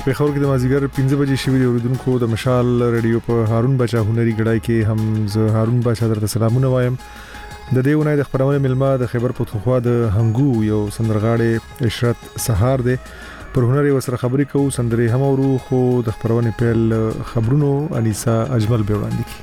په خبر کې د مازیګر 15 بجې شوی دی اوریدونکو د مشال رادیو په هارون بچا هنري غړای کې هم زه هارون بچا درته سلامونه وایم. د دې ونې د خبرونه ملما د خیبر پختونخوا د هنګو یو سندرغاړي عشرت سهار دی پر هنري وسره خبري کوو سندري هم ورو خو د خبرونه پیل خبرونو انیسا اجمل به وړاندې کی.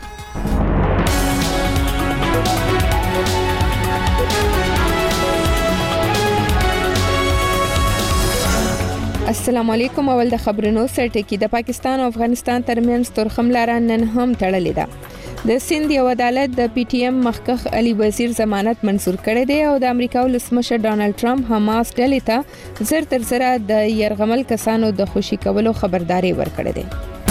السلام علیکم. اول د خبرونو سرټکی د پاکستان او افغانستان ترمنځ تورخم لاره نن هم تړلې ده. د سند یو عدالت د پی ټی ایم مخکخ علي وزیر ضمانت منزور کړی دی او د امریکا ولسمشر ډانلډ ټرمپ حماس ډلې ته زر تر زره د يرغمل کسانو د خوشي کولو خبرداري ورکړې ده.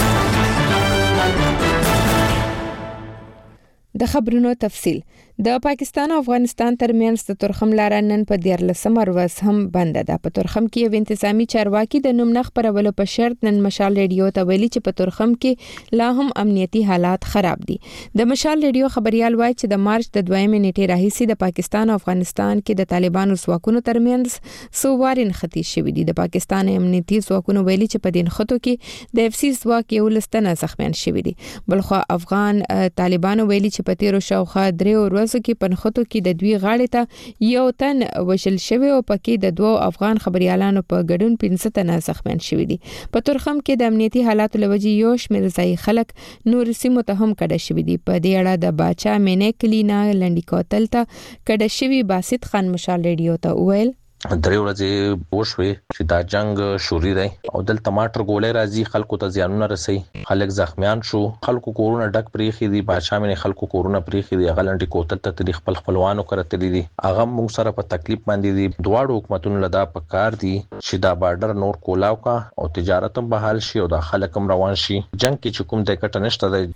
د خبرونو تفصيل. د پاکستان او افغانستان ترمنځ د تورخم لاره نن په 14 ورځ هم بند ده. په تورخم کې یو انتظامی چارواکي د نوم نخ پرولو په شرط نن مشال ریډیو ته ویلي چې په تورخم کې لا هم امنیتي حالات خراب دي. د مشال ریډیو خبريال وایي چې د مارچ د 2 نیټې راهیسې د پاکستان او افغانستان کې د طالبانو ځواکونو ترمنځ سووارین ختی شوې دي. د پاکستان امنیتي ځواکونو ویلي چې په دین خطو کې د اف سی ځواک یو لستنه زخمیان شوې دي. بلخو افغان طالبانو ویلي چې په تیرو شاوخوا 3 ورځو کې پنخوتو کې د دوی غاړې ته یو تن وشل شوی او پکې د 2 افغان خبريالانو په ګډون 15 تنه زخمیان شوی دي. په تورخم کې د امنیتي حالاتو لوجې یو شمېر ځای خلک نور سیمو ته هم کډه شوی دي. په دې اړه د باچا مینه کلینا لنډی کوتل ته کډه شوی باسط خان مشال ریډیو ته ویل درې ورځې وشوي چې دا جنگ شوري دی او دل ټماټر ګولې راځي خلکو ته زیانونه رسي خلک زخمیان شو خلکو کورونه ډک پریخي دي بادشاہ مې خلکو کورونه پریخي دي غلنټي کوتل ته تاریخ خپلوانو کرتلې دي هغه موږ سره په تکلیف باندې دي دواړو حکومتونو لدا پکار دي چې دا بارډر نور کولاو کا او تجارت هم بحال شي او د خلکم روان شي جنگ کې کوم د کټنشت دی.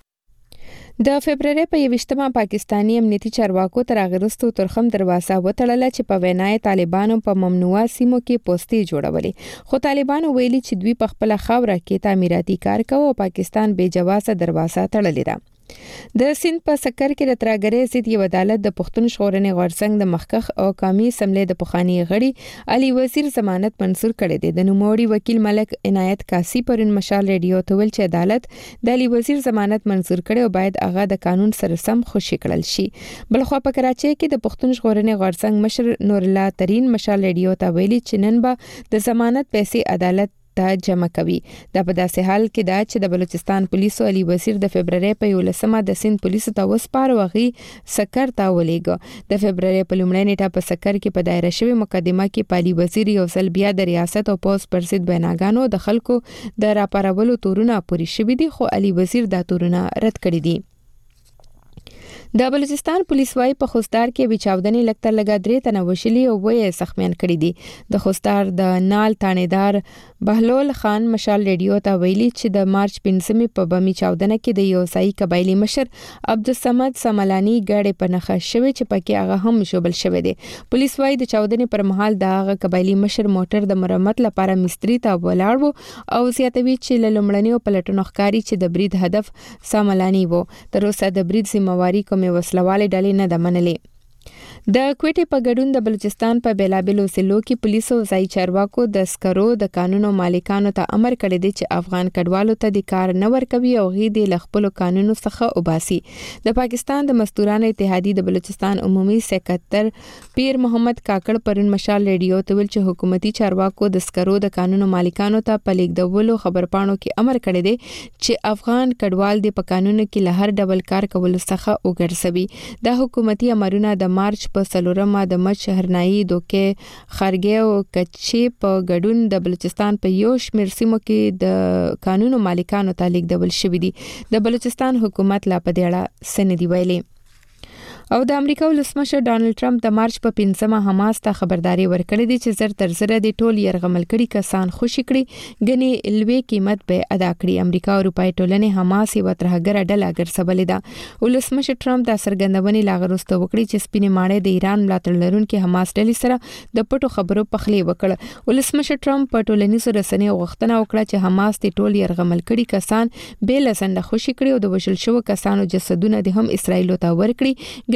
د فبرवरी په 21مه پاکستانی امنیتي چارواکو تر اغرستو تورخم دروازه وټړله چې په وینای طالبانو په ممنوعه سیمو کې پوسټي جوړولې خو طالبانو ویلي چې دوی په خپل خاوره کې تعمیراتي کار کوي او پاکستان بے جوازه دروازه تړلې ده. د سند په سکر کې د تراګرې ضد یو عدالت د پښتون ژغورنې غورځنګ د مخکخ او قومي اسمبلی د پخوانی غړي علي وزیر ضمانت منزور کړی دی. د نوموړي وکیل ملک عنایت کاسی پرون مشال ریډیو ته ویل چې عدالت د علي وزیر ضمانت منزور کړي او باید هغه د قانون سره سم خوشی کړل شي. بلخو په کراچۍ کې د پښتون ژغورنې غورځنګ مشر نور الله ترين مشال ریډیو ته ویلي چې نن به د ضمانت پیسې عدالت جمع کوي. دا په داسې حال کې دا چې د بلوچستان پولیسو علي وزیر د فبرवरी په 11مه د سند پولیسو ته وسپاره وغي سکر ته ولېګو. د فبرवरी په لومړۍ نیټه په سکر کې په دایره شوی مقدمه کې علي وزیر یو ځل بیا د ریاست او پوز پر ضد بیناګانو د خلکو د راپارولو تورونه پوری شوی دي خو علي وزیر دا تورونه رد کړی دي. د بلوچستان پولیس وايي په خوستار کې بچاودنې لکتر لګا 3 تنه وشلي او وې زخمیان کړي دي. د خوستار د نال تانیدار بهلول خان مشال ریډیو ته ویلي چې د مارچ 15مې په بمی چاودنه کې د یو ځای قبایلی مشر عبدالصمد سملانی ګړې په نخښ شوی چې پکې هغه هم شوبل شوی دی. پولیس وايي د چاودنې پر مهال د هغه قبایلی مشر موټر د مرمت لپاره مستری ته ولاړ وو او زیاتوي چې لومړنیو پلټنو ښکاری چې د برید هدف سملانی وو. تر اوسه د برید ذمہواری کومې وسلواله ډلې نه د منلې. د کوټې په ګډون د بلوچستان په بیلابلو ضلعو کې پولیسو ځای چارواکو د سکرو د قانونو مالکانو ته امر کړی دی چې افغان کډوالو ته د کار نه ورکوي او غي د خپل قانونو څخه وباسي. د پاکستان د مزدورانو اتحادیې د بلوچستان عمومي سکرټر پیر محمد کاکړ پرون مشال ریډیو ته ویل چې حکومتي چارواکو د سکرو د قانونو مالکانو ته په لیکدولو خبرپاڼو کې امر کړی دی چې افغان کډوال د په قانونو کې له هر ډول کار کولو څخه وګرځوي. د حکومتي امرونه د مارچ په سلورمه د مچ هرنايي دوکې خارګي او کچي په ګډون د بلوچستان په یو شمېر سیمو کې د قانونو مالکانو ته لیکدول شوی دي. د بلوچستان حکومت لا په دې اړه سندې ویلي. او د امریکا ولسمشر ډانلډ ټرمپ د مارچ په 15مه حماس ته خبرداري ورکړې دي چې زر تر زره د ټول يرغمل کړي کسان خوشي کړي غني الوی قیمت به ادا کړي. امریکا او اروپای ټولنې حماس یو ترهګر ډله ګرځولې ده. ولسمشر ټرمپ د سرګندونې لاغروسته وکړي چې سپینې ماڼۍ د ایران ملاتړ لرونکي حماس ډلې سره د پټو خبرو پخلی وکړ. ولسمشر ټرمپ په ټولنیزو رسنیو غوښتنه وکړه چې حماس د ټول يرغمل کړي کسان به لسنده خوشي کړي او د وشل شو کسانو جسدونه د هم اسرایل ته ورکړي.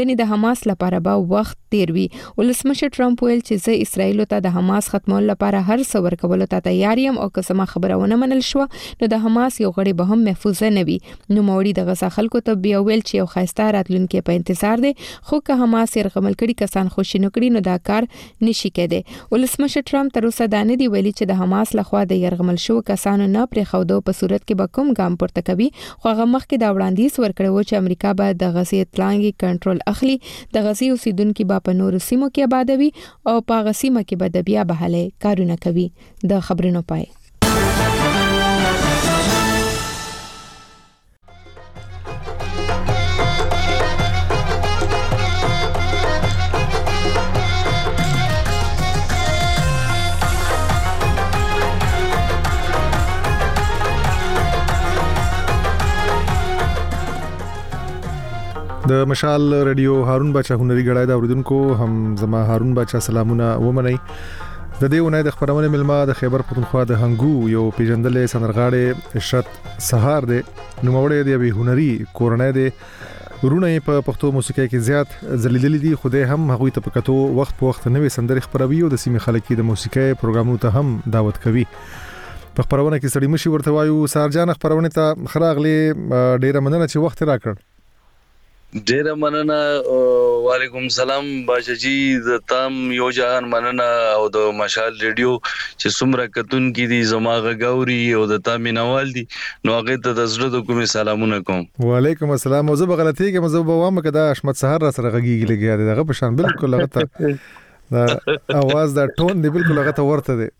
غني د حماس لپاره به وخت تیر وي. ولسمشر ټرمپ ویل چې زه اسرائیل ته د حماس ختمولو لپاره هر څه ورکول ته تیار یم او که سم خبرونه منل شو نو د حماس یو غړي به هم محفوظ نه وي. نو موري د غزا خلکو ته بیا ویل چې یو خاصه راتلونکي په انتظار دي خو که حماس یې رغمل کړي کسان خوشی نه کړي نو دا کار نشي کېدی. ولسمشر ټرمپ تر اوسه دا نه دی ویلي چې د حماس لخوا د يرغمل شو کسانو نه پرې خودو په صورت کې به کوم ګام پورته کوي خو هغه مخکې دا وړاندیز ورکړو چې امریکا به د غزې اطلاعي کنټرول اخلي د غزې اوسیدونکو به په نورو سیمو کې آبادوي او په غزې سیمه کې به د بیا بحالي کارونه کوي. د خبرونو پای د مشال رادیو هارون بچا هنري غړای دا اوریدونکو هم زما هارون بچا سلامونه ومني. د دې ونې د خبرونه ملما د خیبر پختونخوا د هنګو یو پیژندلې سندرغاړي عشرت سهار د نوموړې دی هنري کورنۍ دی ورونه په پښتو موسیقي کې زیات ځلیدلې دي. خوده هم هغه ته پکاتو وخت په وخت نوې سندرې خبروي او د سیمې خلک د موسیقي پروګرامونو ته هم دعوت کوي. په خبرونه کې سړی مشي ورته وایو سارجان خبرونه ته خراغلي ډیره مننه چې وخت راکړ. ډیره مننه. وعلیکم سلام باشا جی د تام یو جهان مننه او د مشال ریډیو چې څومره کتون کې دي زماغه غوري او د تامینوال دي نو هغه ته د زړه د کومې سلامونه کوم. وعلیکم السلام. او زه بغلطي کې مزه بوام کدا اشمت سحر را سره غږیږي لګیا دغه په شان بالکل هغه ته دا اواز دا ټون دی بالکل هغه ته ورته دی.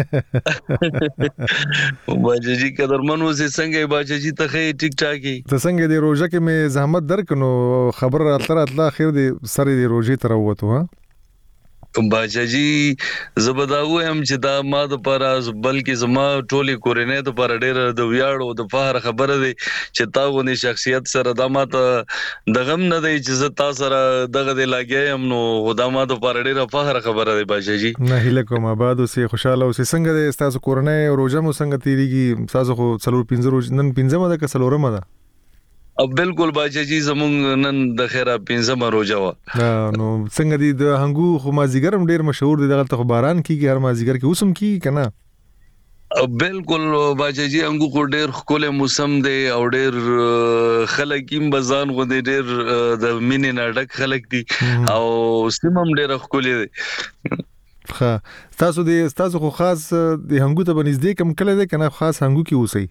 باجی جی قدرمنو سي څنګه باجی جی ته ټیک ټاکي ته څنګه دی روزه کې مې زحمت درکنو خبر راتله اخر دی سره دی روزي تر وته ها باجی جی زبداو هم چې دا ما د پر بلکې زما ټولي کورنۍ د پر ډېر د ویاړو د فخر خبره دی چې تاونه شخصیت سره د ماته د غم نه دی چې زه تاسو سره دغه دی لاګیم نو خدا ما د پر ډېر فخر خبره دی باجی جی. نه هله کوم آباد اوسې خوشاله اوسې څنګه دی تاسو کورنۍ روزه مو څنګه تیریږي تاسو خو څلور 15 روز نن 15 ده که څلورمه ده؟ بالکل باجی جی زمونږ نن د خیره 15 روزه وا. نو څنګه دي د هنګو خو مازیګر هم ډیر مشهور دي دغه ته باران کیږي هر مازیګر کې اوسم کی کنه. بالکل باجی جی انګو کو ډیر خپل موسم دی او ډیر خلک هم بزان غو ډیر د مینې نډک خلک دي او سیمم ډیر خپل دي. ها تاسو خو خاص د هنګو ته بنځدې کم کله ده کنه خاص هنګو کې اوسئ.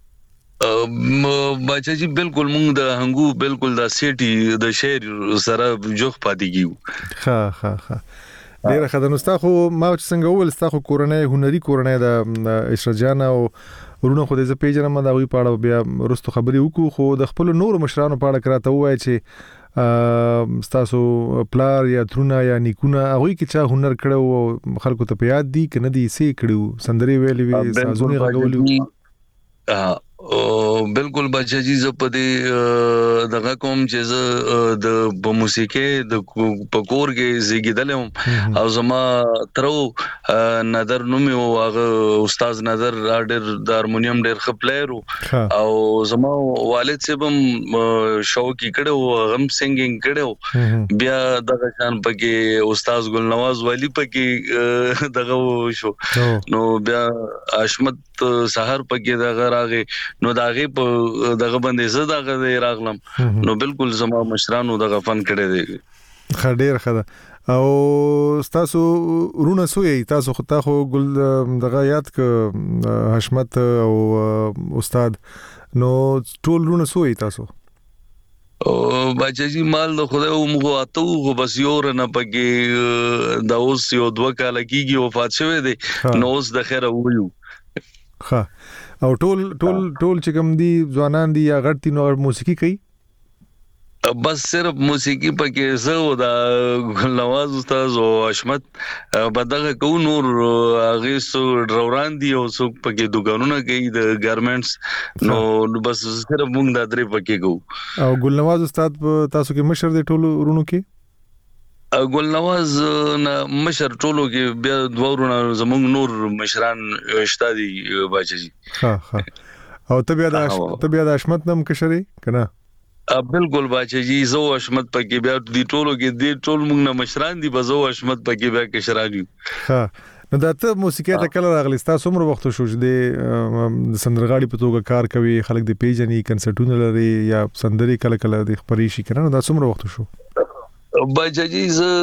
باچا جی بالکل مونږ د هنګو بالکل د سیټي د شهر سره جوخ پاتې کیو. ها ډیره خدانستا خو ما چې څنګه ول ستا کورنۍ هنري کورنۍ د اشرجان او ورونه خو دې پیژنم دا وی پاړه بیا رستو خبري وکړو خو د خپل نور مشرانو پاړه کراته وای چې تاسو پلار یا ترونه یا نیکونه هغه کې چا هنر کړو خلکو ته پیاد دي کنه دي سي کړو سندري ویلې وی سازونه غوړو. بالکل بچا جی ز په دې دغه کوم چې د موسیقي د پکور کې زیږیدلم او زما ترو نظر نومي او هغه استاد نظر ډېر د هارمونیم ډېر خپلېرو او زما والد سبم شوقي کړو غم سنگینګ کړو بیا دغه شان پکې استاد ګل نواز ولی پکې دغه شو نو بیا اشمت سحر پکې دغه راغې نو داغه په دغه باندې زه دغه راغلم نو بالکل زما مشرانو دغه فن کړي دي. خډیر خدا او تاسو رونه سوې تاسو خو ګل دغه یاد ک حشمت او استاد نو ټول رونه سوې تاسو او بچی جی مال د خدای او موږ اتو خو بس یو نه پکې دا اوس یو 2 کال کېږي وفات شوه دي نو اوس د خیره ویو. ها او ټول چې کوم دي ځوانان دي یا غړتي نو موسیقي کوي بس صرف موسیقي پکې زه دا ګل نواز استاد او اشمت بدغه کو نور هغه سو ډروران دي او سو پکې دکانونه کوي د ګارمنټس نو بس صرف موږ دا درې پکې کو. او ګل نواز استاد تاسو کې مشر دی ټول ورونو کې ګل نواز مشر ټولو کې بیا دوورونه زمونږ نور مشران شته دي باچا جی. ها او ته بیا د اشمت نم کشري کنه بالکل باچا جی زو حشمت پکې بیا دی ټولو کې دی ټول موږ نه مشران دي بزو حشمت پکې بیا کې شرانیو. ها نو دا ته موسیقي ته کله راغلی تاسو عمر وخت شو چې د سندرغاړي په توګه کار کوي خلک د پیجنې کنسرټونه لري یا سندري کله کله د خبري شي کنه دا څومره وخت شو؟ باچا جی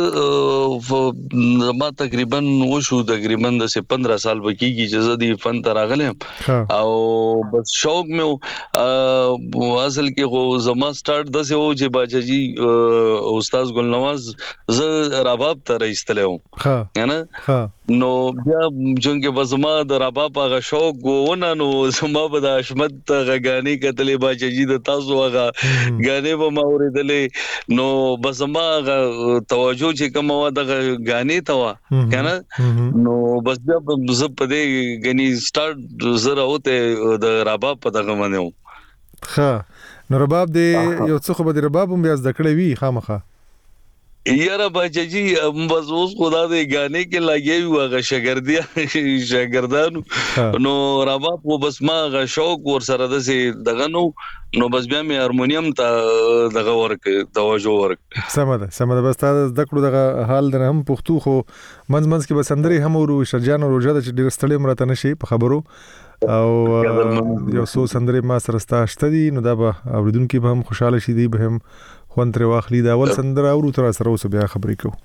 ما تقریبا وشو تقریبا د 15 سال بکیږي چې زه د فن ته راغلم او بس شوق مې اصل کې خو زما سٹارټ د څه و چې باچا جی استاد ګلنواز ز رباب ته راځتلم ها نه نو بیا چې بس ما د رباب هغه شوق ونه نو زما به د حشمت غاګانی کتلې باچا جی د تاسو هغه غانې به ما اوریدلې نو بس ما توجه چې کوم و د غانې توا کنه نو بس بیا زه په دې غني سٹارټ زره وته د رباب په دغه باندې ها نو رباب دې یو څه خو به د رباب هم بیا ځکړې وی خامخه یاره باچا جی بس اوس خدا دې غانې کې لاګي وغه شاګردانو نو رباب خو بس ما غ شوق ور سره د دغه نو بس بیا مې هارمونیم ته دغه ورک توجه ورک سمه ده بس تاسو د کړو دغه حال در هم پښتو خو منځ کې بسندري هم ورو شرجان او روجا د ډیر ستړي مرته نشي په خبرو او یو څو سندري ما سره ستاشته دي نو دا به اوریدونکو به هم خوشاله شي دي به هم خوان تر واخلي دا اول سندره او تر سره اوس بیا خبرې کوو.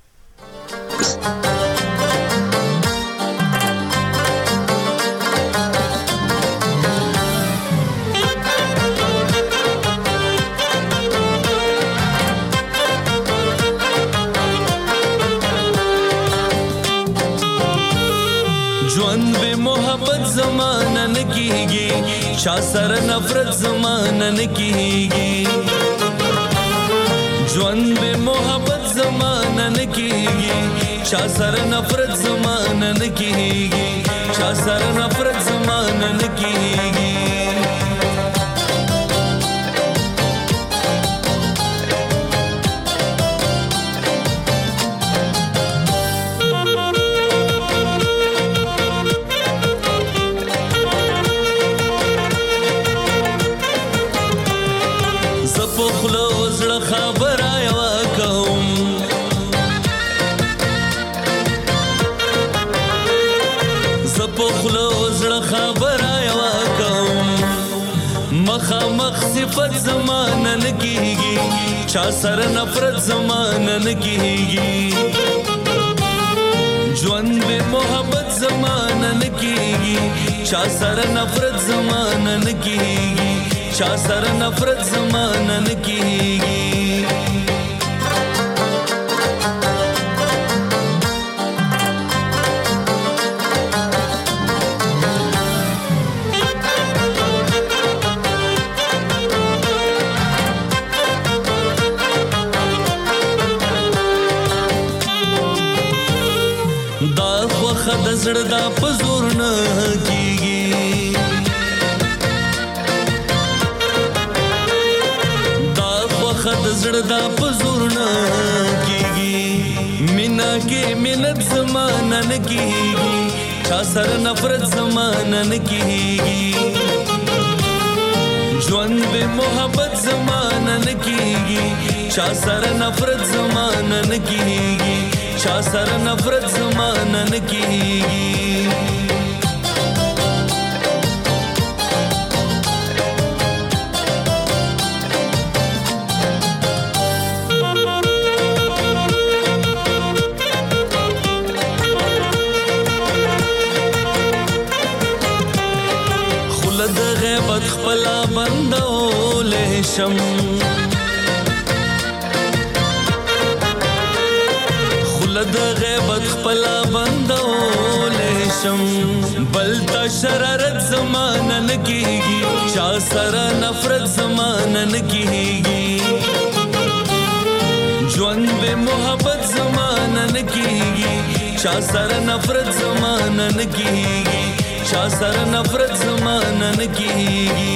ژوند به محبت زمانه نکیږي چا سره نفرت زمانه نکیږي ژوند به محبت زمانه نکیږي چا سره نفرت زمانه نکیږي چا سره نفرت زمانه نکیږي مخامخ صفت زمانه نکیږي چا سره نفرت زمانه نکیږي ژوند به محبت زمانه نکیږي چا سره نفرت زمانه نکیږي چا سره نفرت زمانه نکیږي د زړه دا پزور نه کیږي دا وخت زړه دا پزور نه کیږي مینا کې مینت زمانه نه کیږي چا سره نفرت زمانه نه کیږي ژوند به محبت زمانه نه کیږي چا سره نفرت زمانه نه کیږي چا سره نفرت زمانه نکیږي خلد غیبت خپلا بندول شم د غیبت خپلا بندول شم بلتا شرارت زمانه نکیږي چا سره نفرت زمانه نکیږي ژوند به محبت زمانه نکیږي چا سره نفرت زمانه نکیږي چا سره نفرت زمانه نکیږي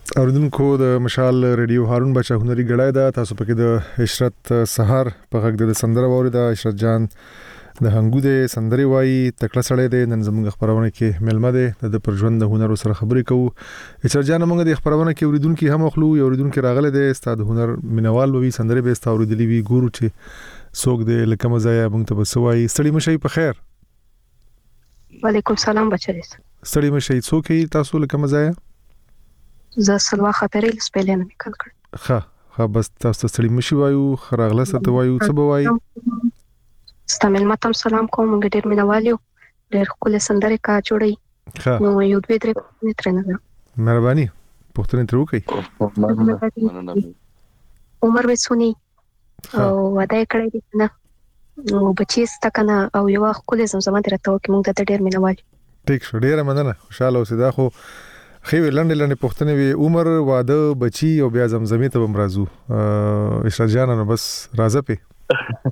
اوریدونکو د مشال ریډیو هارون بچا هنري غړای دا تاسو پکې د عشرت سحر په غږ د سندره ووري دا عشرت جان د هنګو د سندري وای تکړه سړی دی نن زموږ خبرونه کې ملمه ده د پرژوند د هنر سره خبرې کوو عشرت جان موږ د خبرونه کې اوریدونکو هم خلو اوریدونکو راغله د استاد هنر مینوال وی سندري به است اوریدلی وی ګورو چې څوک د لکه مزایا موږ ته بسوي ستړي مشي په خیر وعلیکم سلام بچی ستړي مشي څوک تاسو لکه مزایا زه سلوا خاطرې سپیلنه میکل کړ ها بس تاسو ستړي مشي وایو خراغله ست وایو څه بوای ستامل ماتم سلام کوم ډېر مینوالو ډېر خپل سندره کا جوړي نو یو دوی درې مترنه مهرباني پښتون تر وکي عمر وسونی او ودا کړی دی نه نو بچی ستکنه او یو خپل زمزمه درته وکي موږ ته ډېر مینوال ټیک شو ډېر مننه خوشاله اوسې دا خو خو لنډه پښتنه وی عمر واده بچی او بیا زمزمه ته بمرازو عشرت جان نو بس راځه په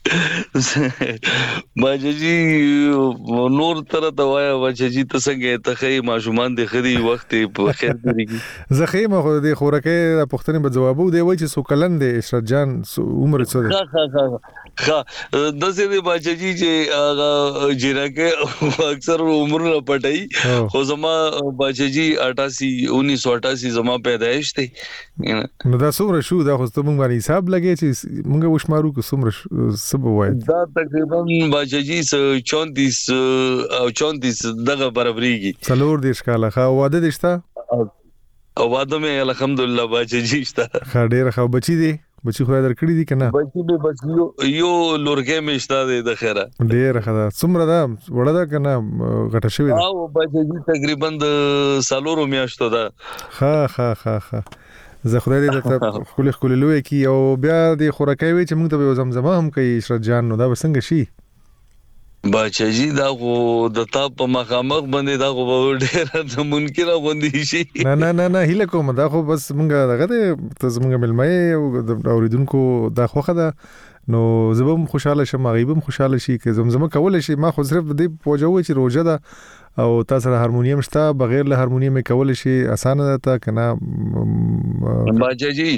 باجی نور تر دوايا باجی ته څنګه ته خې ماشومان د خري وخت په خیر دی زخیمه خو د خورکه پښتنه به جوابو دی وای چې سو کلن دی عشرت جان عمر څه ها د سې باجی چې هغه جیرکه اکثر عمر نه پټای خو زما باجی 1988 زما پیدائش دی نو دا څومره شو دا خو ته مونږ باندې حساب لګی چې مونږ وشمارو کو څومره سبا وای دا تقریبا باجی 34 دغه برابرېږي څلور دیش کاله خو واده دشته او واده مې الحمدلله باجی شته خاډیر خو بچی دی بچی خو درکړی دي کنه بچی به بس یو لورګه مشتا دی د خیره ډیر خدا څومره دا وړه دا کنه غټه شوی دا او بچی تقریبا د سالورو میاشتو دا ها زه خدای دې ته خپل لوي کی او بیا د خورکای وی چې موږ ته زمزمه هم کوي عشرت جان نو دا وسنګ شي باچاجي دا خو د تا په مخامخ باندې دا خو ډېر ممکن غوندي شي نه هله کوم دا خو بس مونږه دغه ته زمونږ ملمای او اوریدونکو دا خوخه ده نو زبم خوشاله شم غیبم خوشاله شي که زمزمه کول شي ما خو صرف دې پوجوي چې روزه ده او تاسو سره هارمونیم شته بغیر له هارمونیم کول شي اسانه ده کنه باچاجي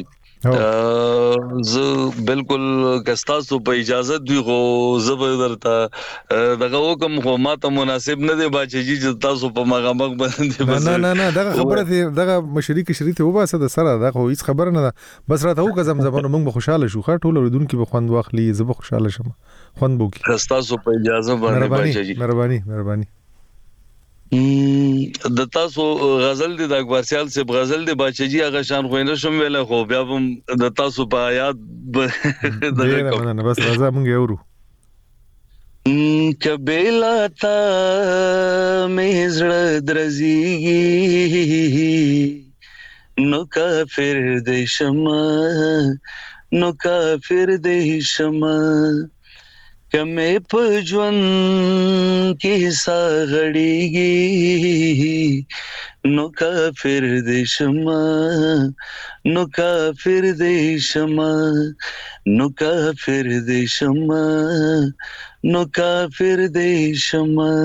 زه بالکل کستاسو په اجازه دی خو زبردسته دغه حکم خو ماته مناسب نه دی باچی چې تاسو په مغامغ باندې نه دغه خبره دغه مشرک شریته وباسه د سره دغه هیڅ خبر نه بس راته وکړه زمزمه موږ خوشاله شو خاطر ټول ورودونکو به خوند واخلي زه به خوشاله شم خوند بوکي کستاسو په اجازه باندې باچی مهرباني د تاسو غزل د اکبر سیال سے غزل د باچجی هغه شان خو نه شم ویل خو بیا هم د تاسو په یاد دغه نه بس راځه مونږ یورو کبیلا تا مزړه درزیږي نو کافر د شمه کمه په ژوند کې ساغړیږي نو کافر دې شمه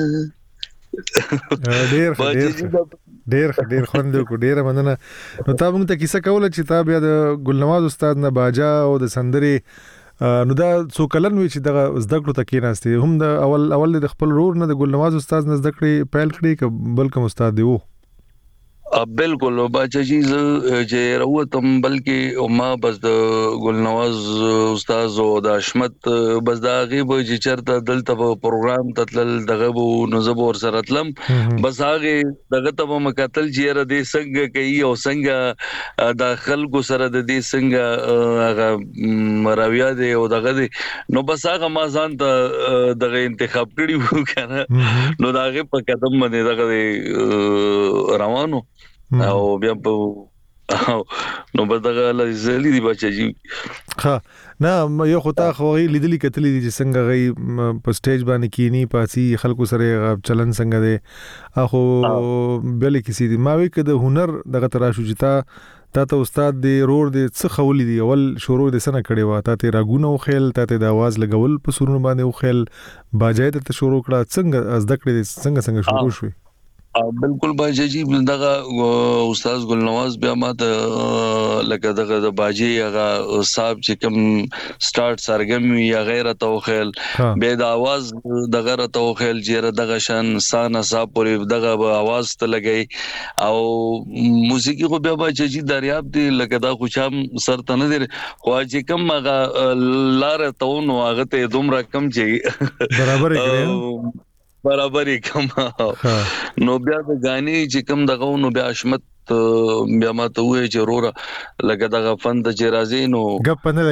ډیر خوند کو ډیر مننه نو تا موږ ته کیسه کوله چې تا بیا د ګلنواز استاد نه باجا او د سندري نو دا څو کلن وی چې دغه زده کړو ته کېناستي هم د اول د خپل رور نه د ګلنواز استاد نه زده کړې پیل کړې ک بلکې استاد دی وو بالکل باچاجي چې راوتم بلکې ما بس د ګلنواز استاد او د حشمت بس دا غیب چې چرته دلته په پروګرام تتل دغه وو نزب ور سره تلم بس هغه دغه ته مکتل چې را دې څنګه کوي او څنګه د خلکو سره د دې څنګه هغه راویا دی او دغه دی نو بس هغه ما ځان ته دغه انتخاب کړی وو کنه نو دغه په قدم باندې دغه روانو او بیا په نو بدغه لزلی دی بچی ها نه یو خطا خو لیدلی کتلی دي چې څنګه غي په سټیج باندې کینی پاسي خلکو سره چلن څنګه دی اخو بل کسی دی ما وی کده هنر دغه تراشو جتا ته استاد دی رور دی څه خولې دی اول شروع د سنه کړي وا ته راګونه او خیل ته د आवाज لګول په سرونو باندې او خیل باجای ته شروع کړه څنګه از دکړه څنګه شروع شوی بالکل باجی جی دغه استاد ګل نواز بیا ماته لکه دغه د باجی هغه صاحب چې کوم سٹارټ سرګم یا غیره توخیل به د आवाज دغه را توخیل چې دغه شان سانه صاحب پورې دغه आवाज ته لګي او موسیقي خو بیا باجی جی دریاب دی لکه دا خوشام سر ته نه دی خو چې کوم هغه لار ته نو هغه ته دومره کم چې برابر کم نو بیا د غاني چې کوم دغه نو بیا اشمت بیا ماته وې چې رورا لکه دغه فن د چې راځي نو غپ نه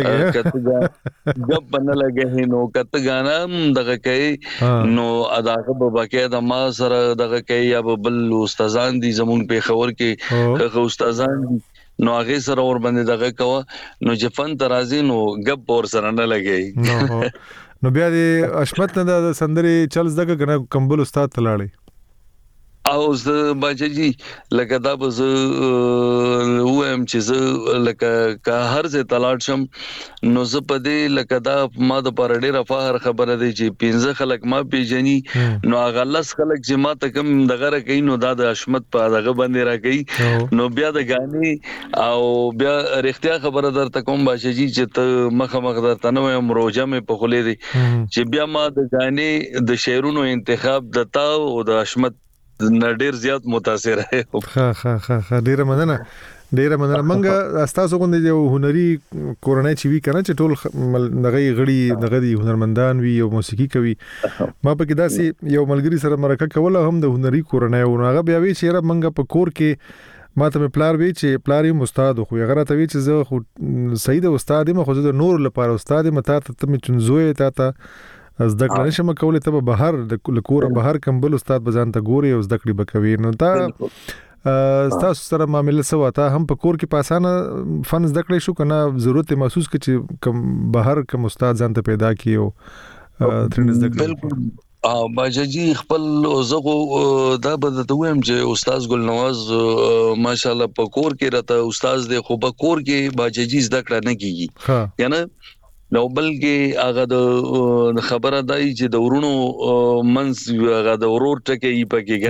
لګي نو کته غانا دغه کوي نو اداګه په باقاعده ما سره دغه کوي یا بل استادان دي زمون په خبر کې استادان نو هغه سره ور باندې دغه کوه نو چې فن ترازی نو غپ ور سره نه لګي نو بیا د اشمت نه د سندري چل زګه کنه کمبل استاد تلاړي او زه باجی جی لکه دا بز وم چې لکه که هر څه تلاړ شم نو زه پدې لکه دا ما د پر ډېر فخر خبره دی چې 15 خلک ما پیژني نو غلس خلک چې ما ته کوم دغه راکې نو دا د اشمت په دغه باندې راکې نو بیا د غاني او بیا رښتیا خبره درته کوم باجی جی چې ته مخ درته نو مروجه مې په خولې دي چې بیا ما د غاني د شعرونو انتخاب دتا او د اشمت ډیر زیات متاثر ہے ها ډیر مننه منګه تاسو غوندې یو هنري کورنۍ چې وی کنه چې ټول دغه غړي دغه دي هنرمندان وی او موسیقي کوي ما په کې داسي یو ملګری سره مرکه کوله هم د هنري کورنۍ او هغه بیا وی چې را منګه په کور کې ما ته پلار وی چې پلار یې استاد خو هغه راته وی چې زه خو سید استاد یم خو زه د نور لپاره استاد یم ته چنزوي ته از د کړه نشم کولای ته بهر د کور بهر کمبل استاد بزان ته ګوري او زده کړي بکوي نو تا تاسو سره معاملې سوا ته هم په کور کې پاسانه فن زده کړی شو کنه ضرورت محسوس کړي چې کم بهر کم استاد ځان ته پیدا کیو ترنه زده کړي بالکل باجی جی خپل زغو دا بدته ويم چې استاد ګل نواز ماشاءالله په کور کې راته استاد دی خو په کور کې باجی جی زده کړه نه کیږي یعنی نو بلکې هغه د خبره دای چې د ورونو منس هغه د ورور ټکي پکې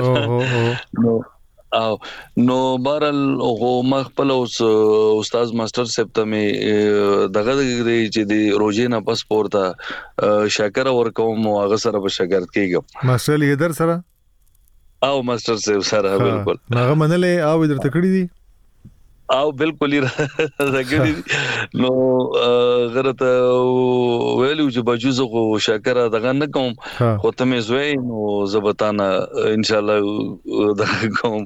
ګټه نو بارل هغه مخبل استاد ماستر سپتمه دغه چې د روزینه پاسپورت شاکر ورکوم او هغه سره په شاګرد کېږم ماستر لیدر سره او ماستر سره بالکل هغه منلې او درته کړی دي او بالکل راګړي نو غرته ویلو چې بجوزه خو شاکر دغه نه کوم خو ته مې زوی نو زبطانه ان شاء الله دغه کوم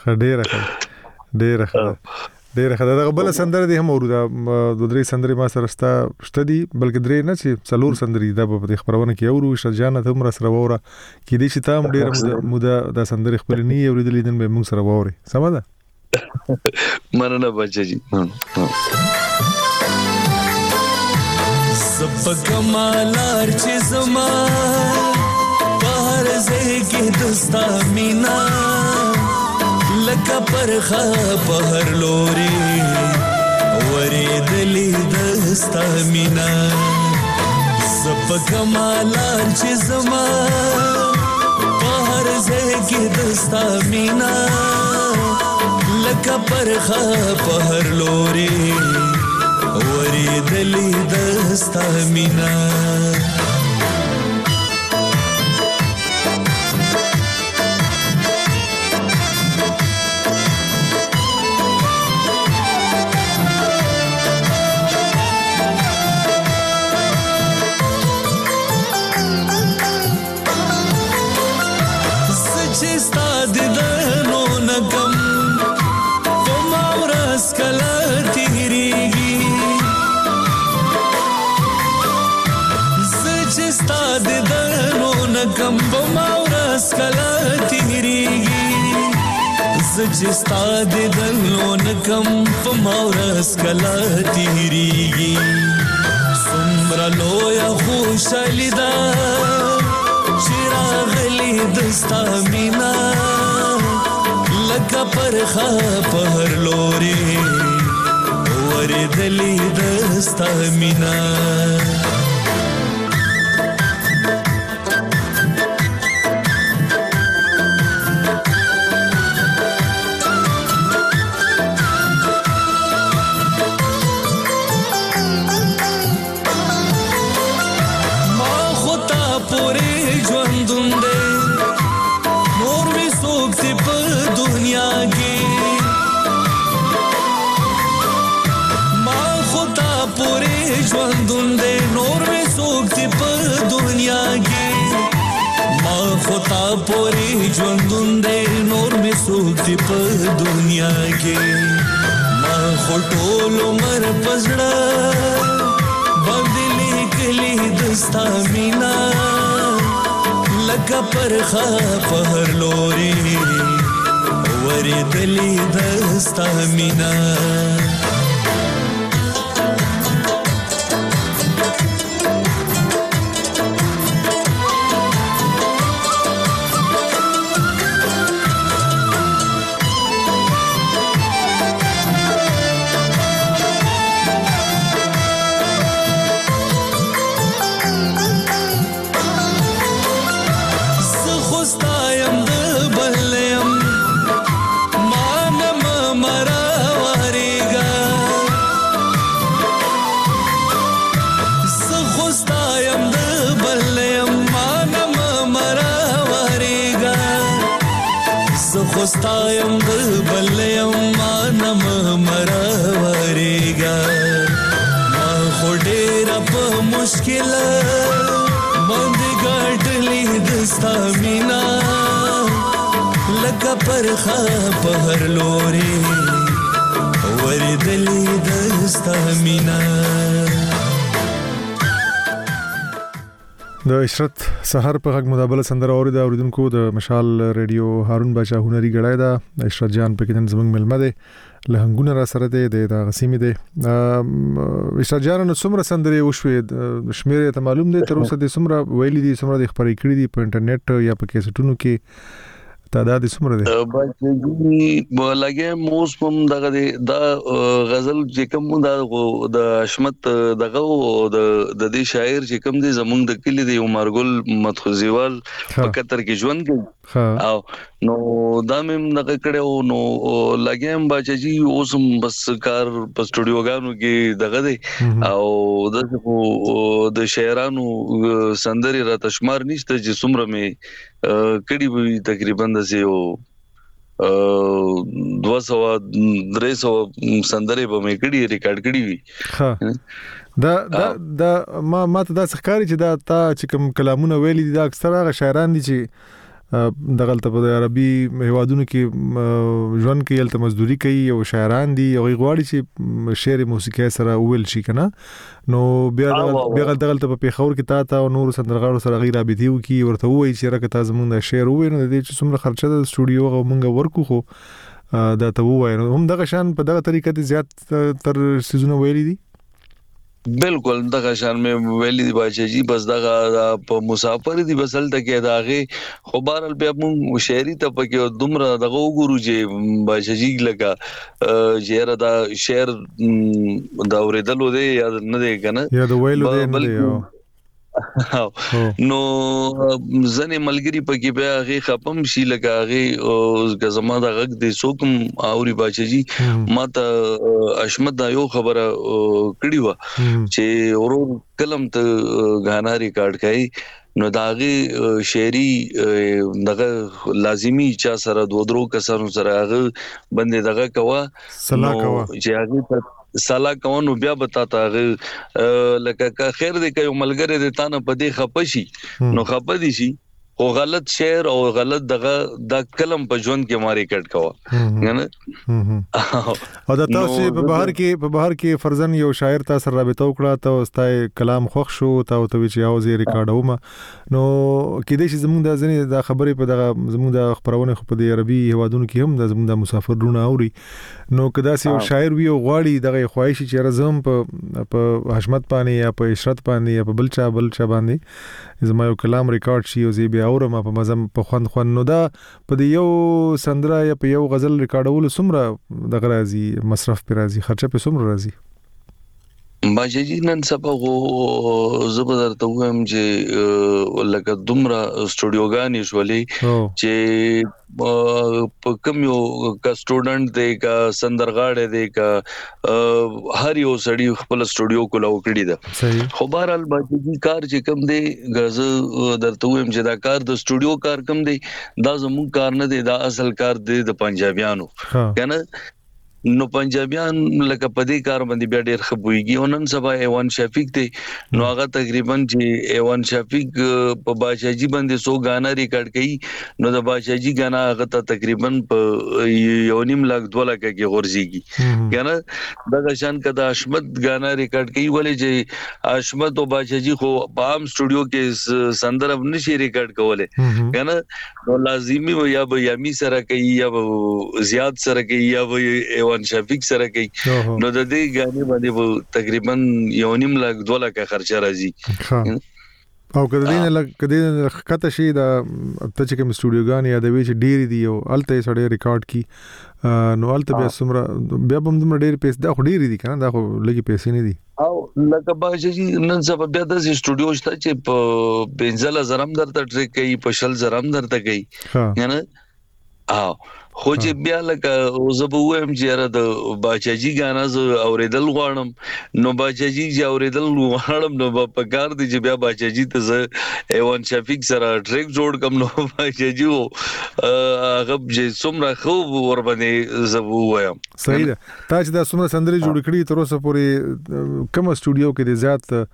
ډېر دغه بل سندره دي هم اورودا د درې سندري ما سره شته دي بلکې درې نه چې څلور سندري د په خبرونه کې اورو شجانه ته مر سره وره کې دي چې تام ډېر موده د سندري خپل نه اوریدلې دن به موږ سره ووري سمه ده مننه بچی جی سب کمالار چې زما بهر زګي دستا مینا لکه پرخه بهر لوري ورېدلې دستا مینا سب کمالار چې زما بهر زګي دستا مینا لکه پرخه بهر لوري ورېدلې دستا مینا کم بماورس کلا تیریږي چې ستاد دلو نکم بماورس کلا تیریږي سمرا لویا خوشالي دا چراغلی دستا مینا لکه پرخه بهر لوري ورېدلې دستا مینا تا پوری ژوندون دې نور می سوک دی په دنیا کې ما خټول عمر پزړه باندې لیکلي دستا مینا لکه پرخه په هر لوري ورېدلې دستا مینا خوستایم د بلیم مانم مرورېګا ما خو ډېر په مشکل باندې ګټلې دستا مینا لکه پرخه په هر لوري ورېدلې دستا مینا د عشرت سحر په غږ مدابله سندره اوریدا اوریدونکو د مشال ریډیو هارون بچا هنري غړای دا عشرت جان په کې زمنګ ملمه ده لهنګونه را سره ده د غسیمه ده عشرت جان نو څومره سندره وشوي شمیره ته معلوم ده تر اوسه د څومره ویلي دي څومره د خبرې کړې دي په انټرنیټ یا په کیسټونو کې تعداد څومره ده باندې لګي موس پم دغه دا غزل چې کوم د حشمت دغه د دې شاعر چې کوم دي زمونږ د کلی دی عمرګل مدخوزیوال په قطر کې ژوند کوي او نو دا مم دغه کړو نو لګیم باچجی اوسم بس کار په سټوډیوګانو کې دغه دی او د شاعرانو سندري را تشمار نشته چې څومره می کړي وي تقریبا دسه یو 200-300 سندري به مې کړي ریکارډ کړي وي دا ما ته دا ښکاری چې دا تا چې کوم کلامونه ویلي دي دا اکثره غ شاعران دي چې دغلته په عربي هوادونو کې ژوند کې یلته مزدوري کوي او شاعران دي او غواړي چې شعر موسیقي سره ویل شي کنه نو بیا دغلته په پیښور کې تا او نور سندرغاړو سره غیر رابطي وکي ورته وایي چې راکته زمونږ شعر ووینو د دې چې څومره خرچه د سټوډیو او مونږ ورکو خو دا ته وایي هم دغه شان په دغه طریقه ته زیات تر سيزونه ویلي دي بالکل دغه شان مې ویلي دی باچجی بس دغه په مسافر دی بسل تکي داغه خو بهرل بیا مون شهري ته پکې دومره دغه وګورو چې باچجی لگا جهره دا شهر دا اوریدلو دی یا نه دی کنه یا د ویلو دی نو زنه ملګری پکې بیا هغه خپم شي لګاغه او غزما د غږ د سوکم اوري باچجی ماته اشمت دا یو خبره کړی و چې ورو کلم ته غانا ریکارډ کړي نو داغه شعري دغه لازمی چا سره دوه کسانو سره هغه بندې دغه کوا صلاح کوا چې هغه سالا کوونو بیا بتاته لکه خیر دې کوي ملګری دې تانه پدې خپشي نو خپدي شي او غلط شعر او غلط دغه د کلم په ژوند کې ماري کټ کوا نه او دا تاسو په بهر کې فرضاً یو شاعر تاسو رابطه وکړه ته واستای کلام خوښ شو ته وی چې اوځي ریکارډوم نو کېدې چې زموږ د ځنې د خبرې په دغه زموږ د خبرونه خو په عربي هوادونو کې هم د زموږ د مسافرونو اوري نو کدا سي یو شاعر وی او غواړي دغه خواهش چې رزم په حشمت باندې یا په عشرت باندې یا په بلچا باندې زما یو کلام ریکارډ شي او زی بیا اورم په مزم په خوند نو دا په یو سندره یا په یو غزل ریکارډول سمره د غرازي مصرف پر راځي خرچه په سمره راځي باجی نن سبا زبردست ته هم چې لکه دومره سټوډیوګانی شولې چې په کوم یو کا سټوډنټ دی کا سندرغاړی دی کا هر یو سړی خپل سټوډیو کولا وکړي دا خو بهرال باجی کار چې کوم دی غز درته هم چې دا کار د سټوډیو کار کوم دی دا زموږ کار نه دی دا اصل کار دی د پنجابیانو کنه نو پنجابیان لکه په دې کار باندې بیا ډېر خبويږي او نن سبا ایوان شفیق ته نو هغه تقریبا چې ایوان شفیق په بادشاہجي باندې 100 غانا ریکارډ کړي نو د بادشاہجي غانا هغه ته تقریبا په 1.5 لک 2 لک کې غورځيږي کنه دا شان کده اشمت غانا ریکارډ کړي ولې چې اشمت او بادشاہجي خو په عام سټوډیو کې سندرب نشي ریکارډ کوله کنه نو لازمي یا به یامي سره کوي یا به زیات سره کوي یا به ایوان شفیق سره کوي نو د دې غاني باندې تقریبا 1.5 لک 2 لک خرچه راځي او کله کته شي دا ته چې کوم سټوډیو غاني یا د وی چې ډيري دی او الته سړی ریکارډ کی نو الته بیا سمره بیا هم د ډېر پیسې دا خو ډېری دي کنه دا خو لګي پیسې نه دي او لکه باجی نن سبا بیا د سټوډیو شته چې په بنزل زرم درته ټریک کوي په شل زرم درته کوي کنه خو چې بیا لکه زبوم چې را د باچاجي غانا ز اوریدل غواړم نو باچاجي چې اوریدل غواړم نو په کار دي چې بیا باچاجي ته ز ایوان شفیق سره ټریک جوړ کم نو باچاجي هغه چې څومره خو ور باندې زبوم صحیح ده تا چې دا څومره سندري جوړ کړی تر اوسه پورې کوم سټوډیو کې د زیات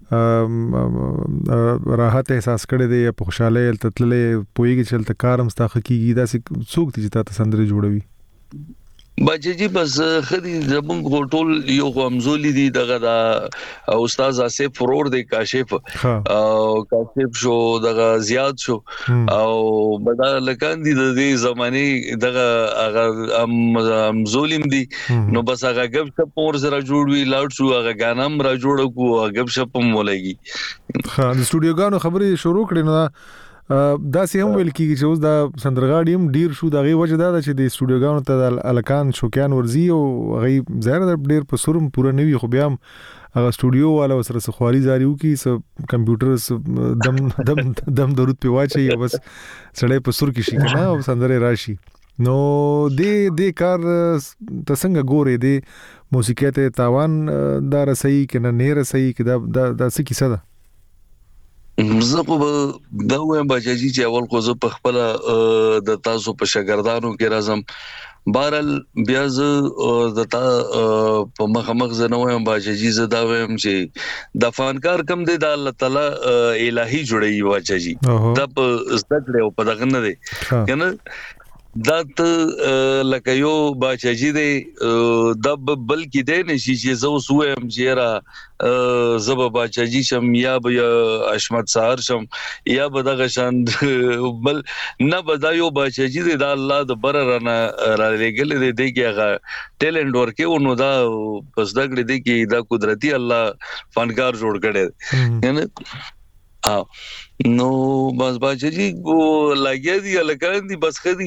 راحت احساس کړی دی په خوشاله تللې پويږي چې تل کارم ستا حقيقي دا څوک دي چې تاسو سندري جوړوي باجی بس خدي زمونږ ټول یو همزولي دي دغه د استاد اسف فرور دی کاشف او کاشف شو دغه زیات شو او بدا لکان دي د دې زماني دغه هغه همزولیم دي نو بس هغه غب شپ اور سره جوړوي لاړ شو هغه غانم را جوړ کو غب شپ مولېږي د سټوډیو غانو خبرې شروع کړې نو دا سه هم ویل کیږي چې اوس دا سندرغاډیم ډیر شو دغه وجه دا چې د سټوډیو غانو ته الکان شوکیان ورزي او غي ظاهر ډیر په سرم پوره نوي خو بیا هغه سټوډیو والا سره خواري زاریو کی س کمپیوټر دم درود په واچي بس سړی په سر کې شي کنه او سندره راشي نو د کار تسنګ ګوري د موسیقي ته تاوان دا رسي کنه نه رسي کدا دا څه کیسه ده زه په دا وایم باجی چې اول خو زه په خپل د تاسو په شاګردانو کې راځم بهرل بیا زه د تا په مخمخ زه نو وایم باجی زه دا وایم چې د فنکار کم دی د الله تعالی الہی جوړي واچي دا په زده او په دغه نه دی کنه دا ته لکه یو باچاجي دی د بلکې دی نشي چې زو سویم چې را زب باچاجي شم یا به اشمت سحر شم یا به دغه شان بل نه بدایو باچاجي دی د الله د بر رانه را لګل دی دغه ټیلنټ ورکه نو دا پس دغه دی کې دا قدرتي الله فنکار جوړ کړي نه نو بس باچاجي لګیا دي لکان دي بس خدي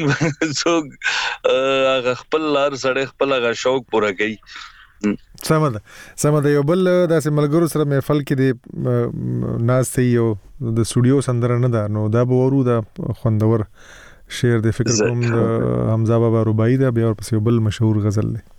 څوک خپل لار سره خپل غا شوق پوره کوي سمده یو بل داسې ملګرو سره محفل کې د ناس ته یو د سټوډیو سندره نه ده نو دا به ورو د خوندور شعر د فکر کوم د حمزه بابا رباعي دا بیا ورپسې بل مشهور غزل دی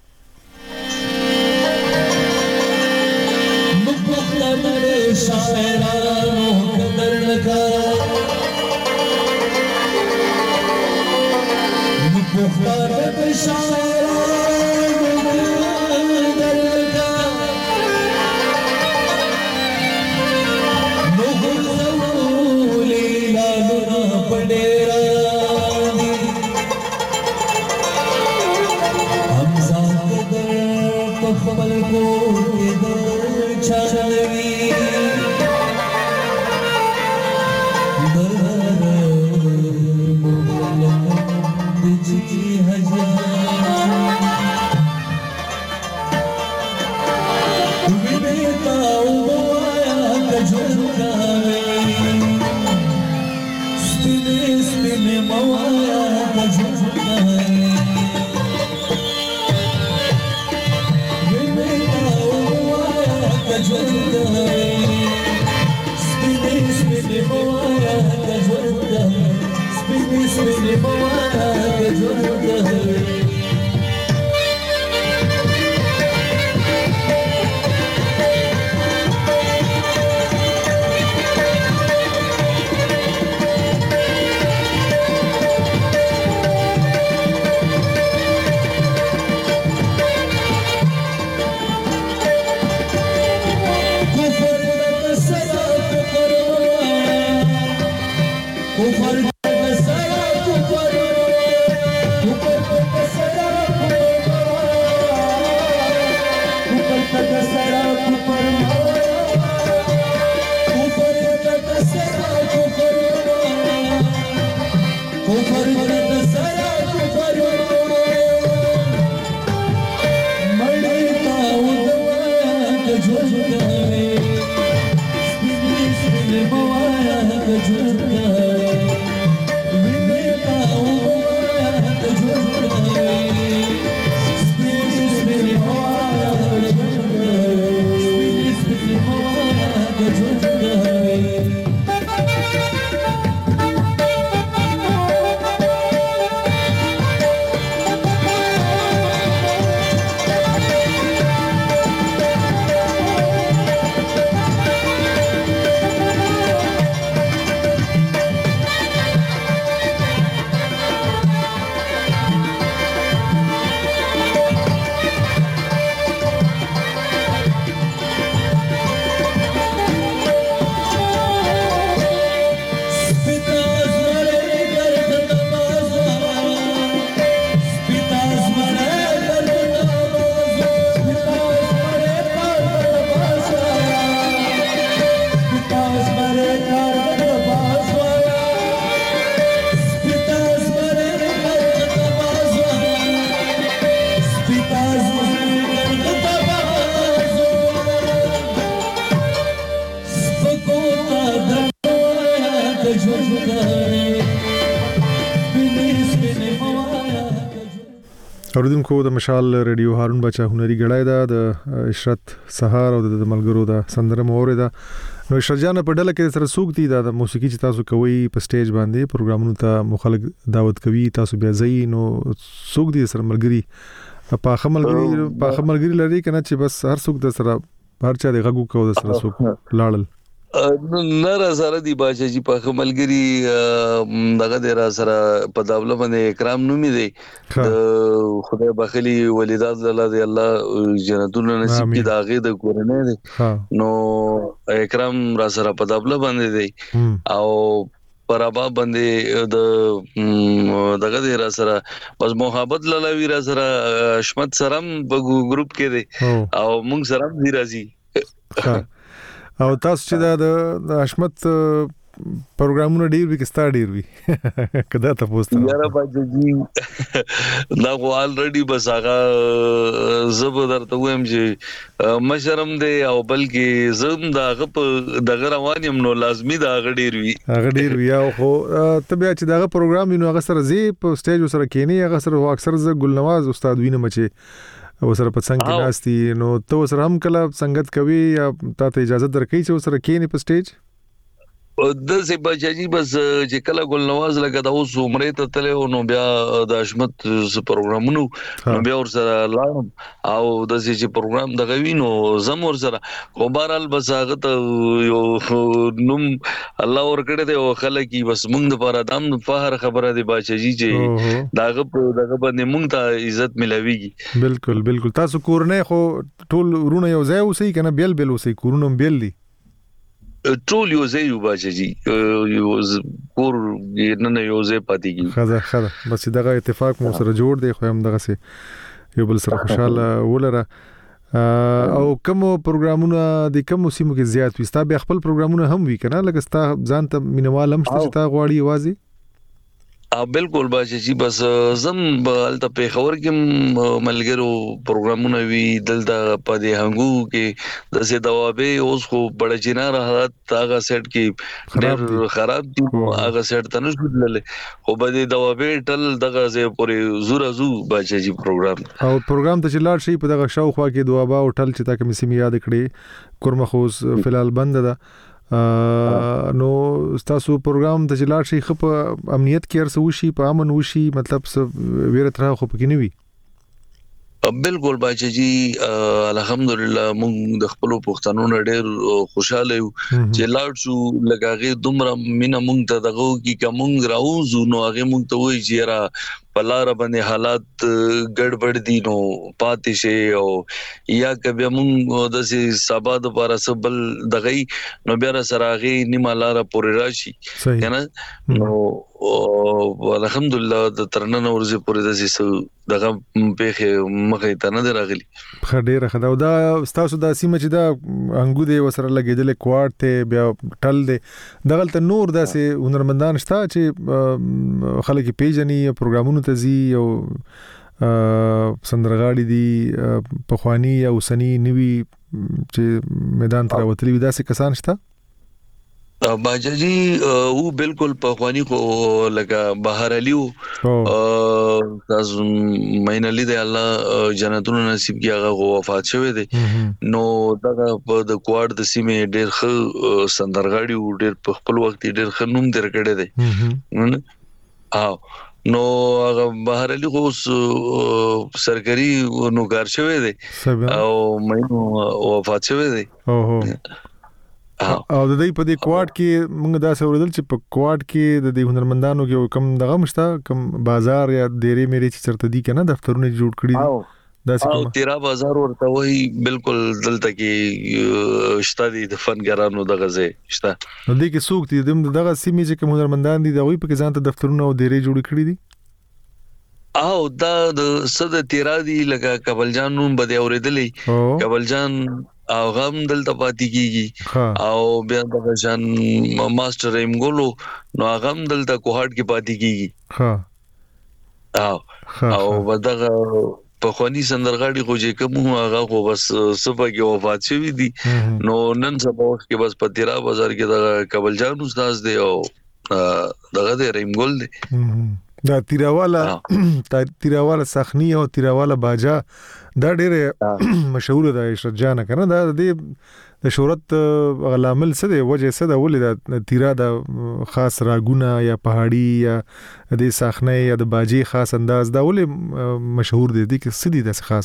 اوریدونکو د مشال ریډیو هارون بچا هنري غړای دا د عشرت سهار او د ملګرو دا سندره مورې دا نو شجان په ډله کې سره سوق دي دا د موسیقي چې تاسو کوي په سټیج باندې پروګرامونو ته مخالف دعوت کوي تاسو بیا ځئ نو سوق دي سره ملګري په خملګري لري کنه چې بس هر څوک د سره هر چا د غږو کو د سره سوق لاړل نه را سره دی باچا جی په خملګری دغه د را سره په داوله باندې اکرام نومي دی خدای بخلی ولیدات الله جنتونه نصیب کی داغه د کورنه دی نو اکرام را سره په داوله باندې دی او پرابا باندې د دغه د را سره بس محبت للاوی را سره اشمت سرم په ګروپ کې دی او مونږ سرم دی راځي او تاسو چې د حشمت پروګرامونه ډیر وی کستا ډیر وی کدا تاسو ته یاره باجی دا خو الریډي بس هغه زبردست ته ویم چې مشرم دی او بلکې زم دا غپ دغه روانیم نو لازمی دا غډیر وی او خو ته بیا چې دا پروګرام نو هغه سره زی په سټیج سره کینی هغه سره اکثر ز ګلنواز استاد وینم چې وسره په څنګه ناشتي نو ته وسره هم کله څنګه کوي یا ته اجازه درکې چې وسره کېنی په سټیج د سه بچی بس چې کله ګل نواز لګا د اوس عمره ته تله نو بیا د حشمت پروګرامونو نو بیا ور سره لاړم او د سه چې پروګرام د غوینو زم ور سره خو بهرال بس هغه ته یو نوم الله ور کړی دی او خلک بس موږ د پاره دام فخر خبره دی بچی چې داغه باندې موږ ته عزت ملويږي بالکل تاسو کورنۍ خو ټول ورونه یو ځای اوسئ کنه بیل اوسئ کورونه بیل دي ټول یو ځای وباجي یو کور نه یو ځای پاتېږي خزه بس دغه اتفاق مو سره جوړ دی خو هم دغه سي یو بل سره خوشاله ولره او کوم پروګرامونه د کوم سیمو کې زیات وستا به خپل پروګرامونه هم وی کنه لکه ستا ځان ته مینوال هم شته چې تا غواړي وازي بالکل باجی بس زم الته په خبر کې ملګرو پروګرامونه وی دلته په دې هنګو کې د سه دوابه اوس خو بڑا جنار حالت هغه سیټ کې ډېر خراب دي هغه سیټ ته نشو دلل خو په دې دوابه ټل دغه زه پورې زو باجی پروګرام او پروګرام ته چلاړ شي په دغه شاو خوا کې دوابه او ټل چې تا کوم سیمه یاد کړي کورمخوز فلال بند ده نو تاسو پروګرام د جلاړ شي خپ امنیت کې ارسو شي په امن وشي مطلب ویره تر خو پکې نه وي بالکل باچی الحمدلله موږ د خپل پښتنو ډېر خوشاله یو چې لاړ شو لګاغه دومره مینا موږ ته دغه کی کوم راوځو نو هغه موږ ته وایي چې را پلار باندې حالات ګډوډ دي نو پاتې شي او یا کبه موږ د سبا د لپاره سبل دغه نو بیا سراغي نیمه لار پورې راشي کنه نو الحمدلله د ترنن ورځې پورې د دغه په مخه ته نه راغلي خډيره خدا دا تاسو د سیمه چې دا انګو دی وسره لګیدل کوارت ته بیا ټل دی دغلت نور داسې هنرمندان شته چې خلک پیژني پروګرامونو ته زی او سندرغاړي دي پخوانی او سنی نوی چې میدان تر وتلی داسې کسان شته باجی او بالکل پخوانی خو لکه بهر علیو تاسو مین علی دی الله جنتونو نصیب کی هغه وفات شوه دی نو دغه په د کوارد د سیمه ډیر ښه سندرغاړي ډیر په خپل وخت ډیر ښه نوم درکړی دی نو هغه بهر علی خو سرکاري نوکر شوه دی او مې وفات شوه دی او د دې په دې کوارت کې موږ دا څورل چې په کوارت کې د هنرمندانو کې کم دغه مشته کم بازار یا ډېرې مېري چې چرته دي کنه دفترونه جوړ کړی دي دا څه کوم تیرا بازار ورته وای بالکل دلته کې شته دي د فنګرانو دغه ځای شته نو دې کې څوک دي دغه سیمې چې کوم هنرمندان دي دغه په کې ځان ته دفترونه او ډېرې جوړ کړی دي او دا د صد تیرا دي لکه کابل جان نوم بده اوریدلې کابل جان او غم دلته پاتې کیږي او بیا د جان ماستر ایمګولو نو غم دلته کوهټ کې پاتې کیږي او بدغه په خواني سندرغاړي خو چې کوم هغه خو بس صفه کې وفات شوی دي نو نن سبا وخت کې بس په تیرا بازار کې د کابل جان استاد دی او دغه د ایمګول دی دا تیراواله سخنی او تیراواله باجا دا ډېر مشهور ده عشرت جان کنه دا د شهرت غلامل څه دی وجه څه ده ولې دا تیرا د خاص راګونه یا پهاړي یا د سخنی یا د باجی خاص انداز دا ولې مشهور دي د څه دي د خاص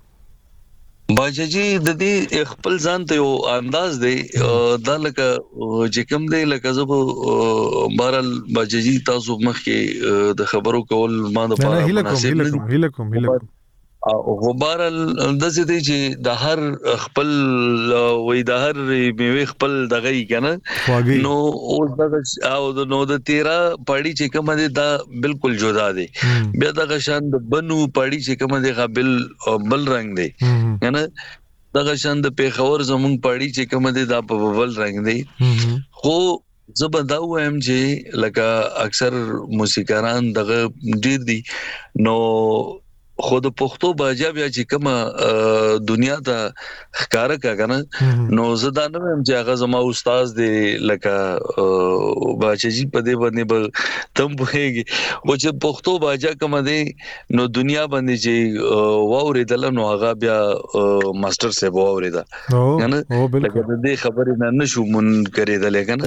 باجی د دې خپل ځان ته یو انداز دی دا لکه چې کوم دی لکه زه بهرال باجی تاسو مخ کې د خبرو کول ما د پاره مناسب نه او بهرال د دې چې د هر خپل وې د هر میوه خپل دغه کنه نو اوس او نو د تیرا پاړی چې کوم دی دا بالکل جدا دی بیا د شان د بنو پاړی چې کوم دی قابل بل رنگ دی کنه د شان د پیښور زمون پاړی چې کوم دی دا په بل رنگ دی خو زبدا وایم چې لکه اکثر موسیقاران دغه ډیر دي نو خود پښتو باجا بیا چې کومه دنیا ته ښکارا کنه نو زدا نه هم چې هغه زما استاد دی لکه باجی په دې باندې به تم وهږي او چې پښتو باجا کوم دی نو دنیا باندې چې واورېدل نو هغه بیا ماستر صاحب واورېدا کنه لکه دې خبرې نه نشو مون کړېدل کنه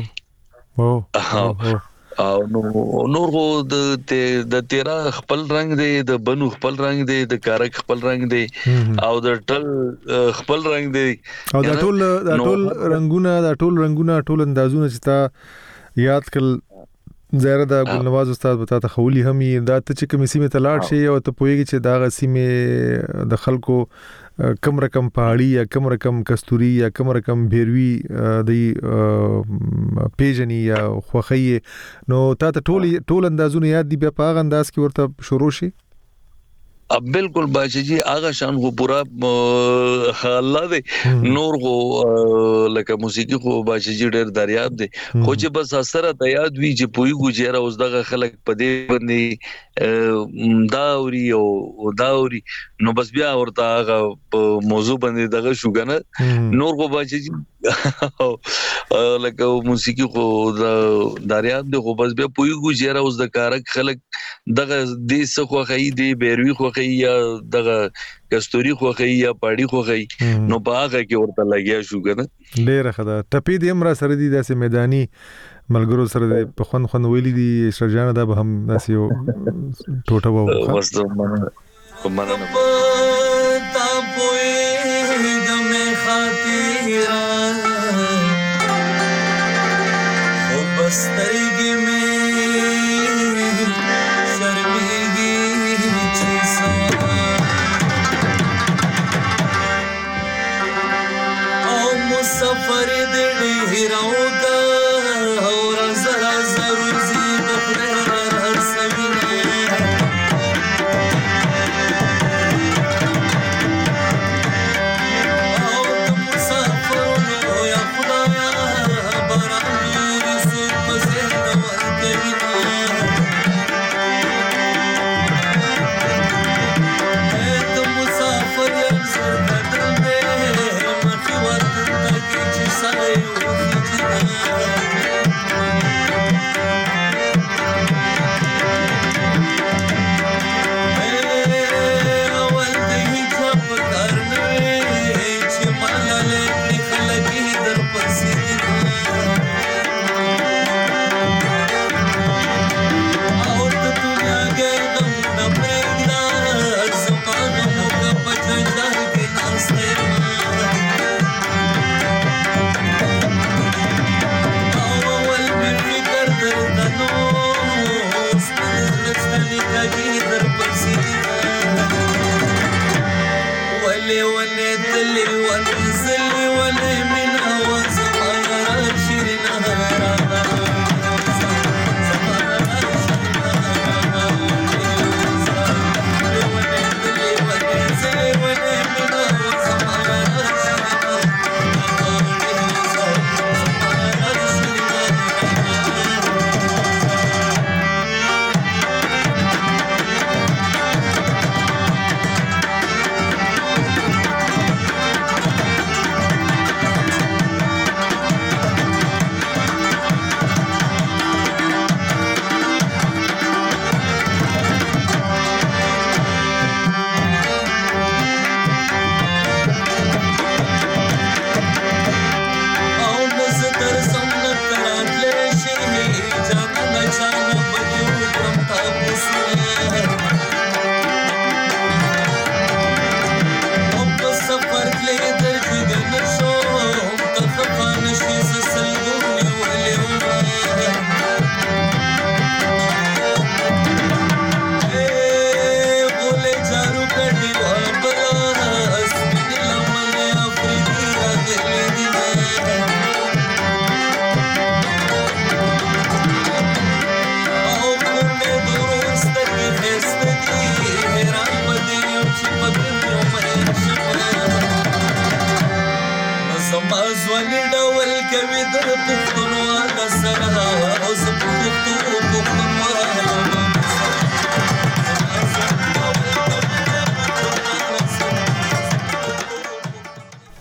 او نور د تیرا خپل رنگ دی د بنو خپل رنگ دی د کارک خپل رنگ دی او د ټل خپل رنگ دی او د ټول رنگونه ټول اندازونه چې تا یاد کړ زیاره د ګلنواز استاد بتا ته خولي هم دا ته چې کوم سیمه تلاړ شي او ته پويږي چې دا غسیمه د خلکو کم رقم پهاړي یا کم رقم کستوري یا کم رقم بیروي د پیجنی یا خوخی نو تا ته ټول اندازونه یاد دی بیا په هغه انداز کې ورته شروع شي بالکل باجی آغا شان خو پورا الله دې نور خو لکه موسیقي خو باجی ډېر دریاب دي خو چې بس اثر ته یاد وی چې پوي ګوجره اوس دغه خلک په دې باندې داوري نو بس بیا ورته هغه موضوع باندې دغه شو کنه نور خو باجی لکه موسیقي خو دریاب دي خو بس بیا پوي ګوجره اوس د کارک خلک دغه دې څه خو خي دي بیروي خو یا دغه کستوري خوخي یا پاړي خوخي نو باغه کې ورته لګیا شو کنه ډېر خدا ټپي دې امر سره دي داسې میداني ملګرو سره په خون ویلي دي شرجانه دا به هم داسې یو ټوټه وو واسطه مننه تا پوي د مې خاطره خو بسترګې مې سفر دې هراو کا اور زرا ضرور زی بخره هر سوینه او مسافر یا خدایا برامي رسول پسند ورکوینه ته مسافر یم سر کتل مخ ورته